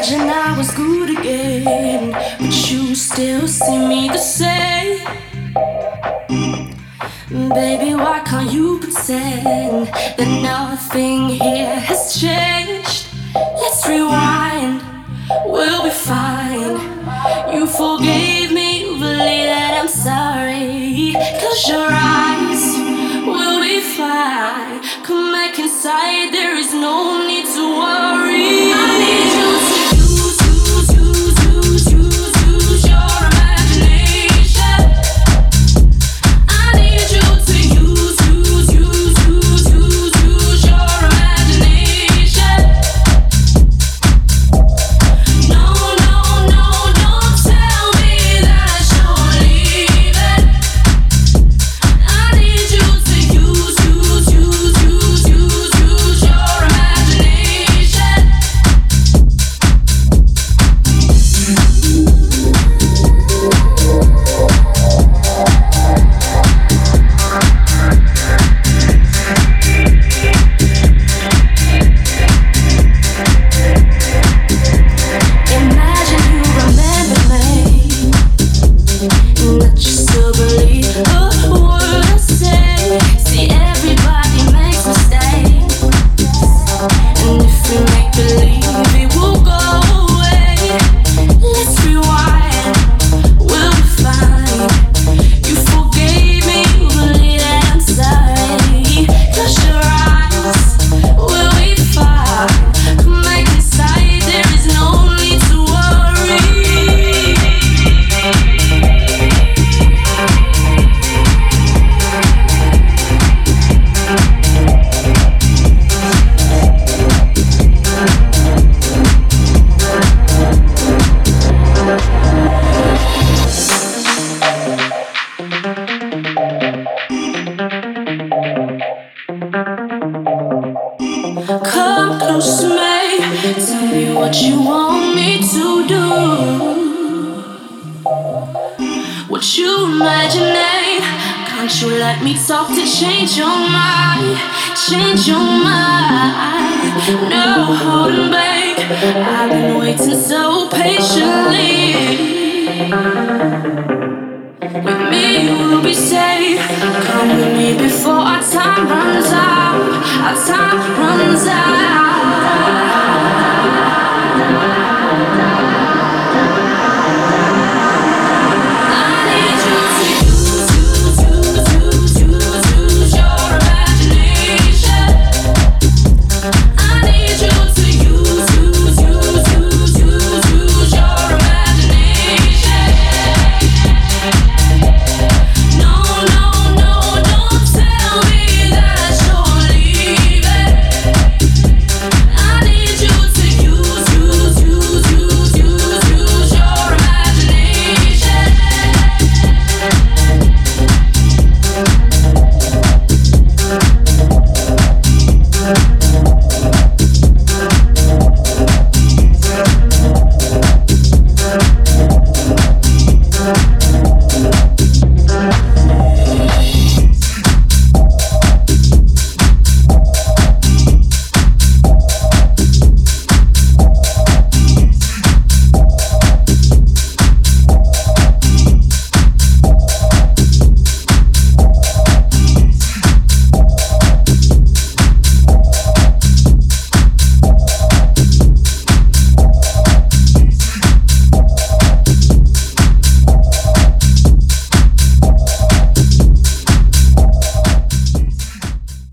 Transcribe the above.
Imagine I was good again, but you still see me the same. Baby, why can't you pretend that nothing here has changed? Let's rewind, we'll be fine. You forgave me, believe that I'm sorry. Close your eyes, we'll be fine. Come back inside, there is no need to worry. I need you to use your imagination. I need you to use your imagination. No, don't tell me that you're leaving. I need you to use your imagination. Imagine you remember me, and that you still believe a word I say. See, everybody makes mistakes, and if we make believe, it will go away. Let's rewind, we'll be fine. You forgave me, believe that I'm sorry. Close your eyes, we'll be fine. Come back inside, there is no need to worry. Come close to me, tell me what you want me to do. What you imagining? Can't you let me talk to change your mind? Change your mind. No holding back. I've been waiting so patiently. With me you will be safe. Come with me before our time runs out. Our time runs out.